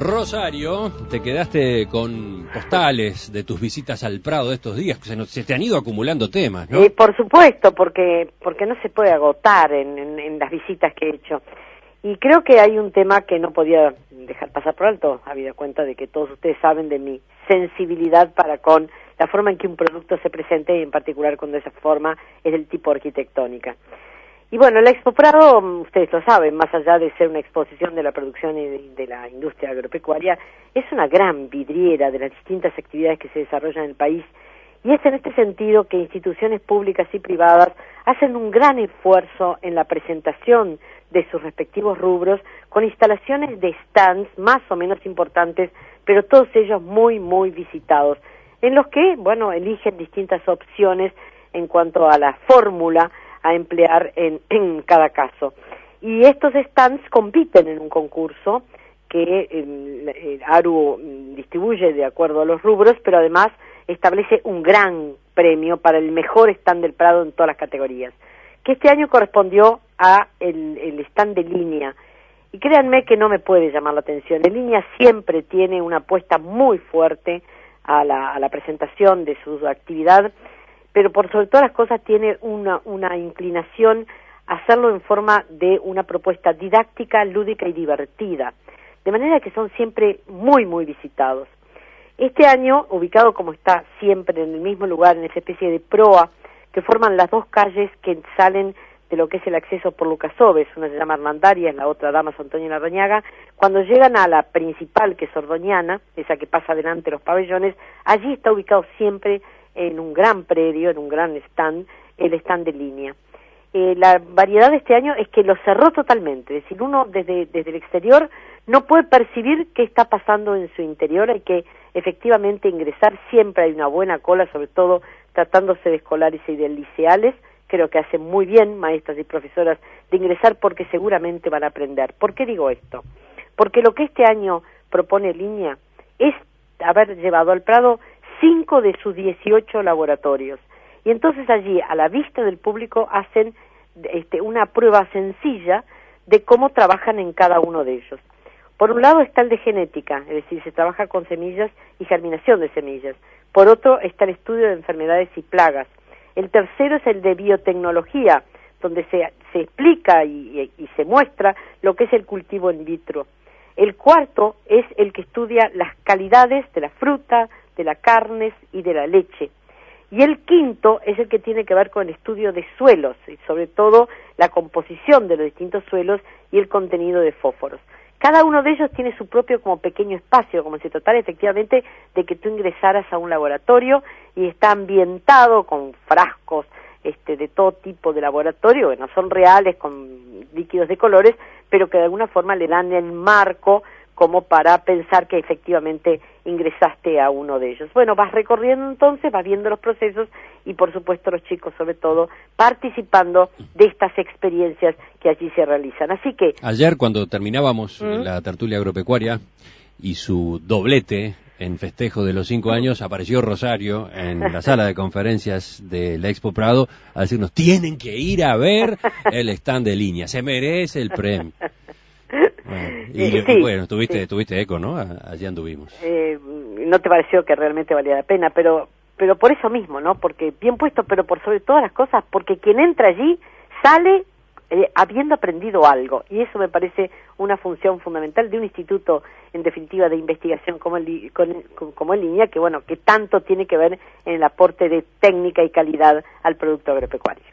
Rosario, te quedaste con postales de tus visitas al Prado de estos días, se te han ido acumulando temas, ¿no? Por supuesto, porque no se puede agotar en las visitas que he hecho. Y creo que hay un tema que no podía dejar pasar por alto, habida cuenta de que todos ustedes saben de mi sensibilidad para con la forma en que un producto se presente, y en particular cuando esa forma es del tipo arquitectónica. Y bueno, la Expo Prado, ustedes lo saben, más allá de ser una exposición de la producción y de la industria agropecuaria, es una gran vidriera de las distintas actividades que se desarrollan en el país, y es en este sentido que instituciones públicas y privadas hacen un gran esfuerzo en la presentación de sus respectivos rubros, con instalaciones de stands más o menos importantes, pero todos ellos muy, muy visitados, en los que, bueno, eligen distintas opciones en cuanto a la fórmula a emplear en cada caso. Y estos stands compiten en un concurso que ARU distribuye de acuerdo a los rubros, pero además establece un gran premio para el mejor stand del Prado en todas las categorías, que este año correspondió a el stand de Línea. Y créanme que no me puede llamar la atención. En Línea siempre tiene una apuesta muy fuerte a la presentación de su actividad, pero por sobre todas las cosas tiene una inclinación a hacerlo en forma de una propuesta didáctica, lúdica y divertida, de manera que son siempre muy, muy visitados. Este año, ubicado como está siempre en el mismo lugar, en esa especie de proa que forman las dos calles que salen de lo que es el acceso por Lucas Oves, una se llama Hernandarias, la otra Damaso Antonio Larrañaga, cuando llegan a la principal, que es Ordoñana, esa que pasa delante de los pabellones, allí está ubicado siempre en un gran predio, en un gran stand, el stand de Línea. La variedad de este año es que lo cerró totalmente, es decir, uno desde el exterior no puede percibir qué está pasando en su interior, hay que efectivamente ingresar, siempre hay una buena cola, sobre todo tratándose de escolares y de liceales. Creo que hacen muy bien maestras y profesoras de ingresar porque seguramente van a aprender. ¿Por qué digo esto? Porque lo que este año propone Línea es haber llevado al Prado 5 de sus 18 laboratorios. Y entonces allí, a la vista del público, hacen una prueba sencilla de cómo trabajan en cada uno de ellos. Por un lado está el de genética, es decir, se trabaja con semillas y germinación de semillas. Por otro está el estudio de enfermedades y plagas. El tercero es el de biotecnología, donde se explica y se muestra lo que es el cultivo in vitro. El cuarto es el que estudia las calidades de la fruta, de las carnes y de la leche. Y el quinto es el que tiene que ver con el estudio de suelos, y sobre todo la composición de los distintos suelos y el contenido de fósforos. Cada uno de ellos tiene su propio como pequeño espacio, como si tratara efectivamente de que tú ingresaras a un laboratorio, y está ambientado con frascos de todo tipo de laboratorio, que no son reales, con líquidos de colores, pero que de alguna forma le dan el marco como para pensar que efectivamente ingresaste a uno de ellos. Bueno, vas recorriendo entonces, vas viendo los procesos y por supuesto los chicos sobre todo participando de estas experiencias que allí se realizan. Así que ayer cuando terminábamos la tertulia agropecuaria y su doblete en festejo de los 5 años, apareció Rosario en la sala de conferencias de la Expo Prado a decirnos, tienen que ir a ver el stand de Línea, se merece el premio. Bueno, tuviste eco, ¿no? Allí anduvimos. ¿No te pareció que realmente valía la pena? Pero por eso mismo, ¿no? Porque bien puesto, pero por sobre todas las cosas, porque quien entra allí sale habiendo aprendido algo, y eso me parece una función fundamental de un instituto, en definitiva, de investigación como el Línea, que bueno, que tanto tiene que ver en el aporte de técnica y calidad al producto agropecuario.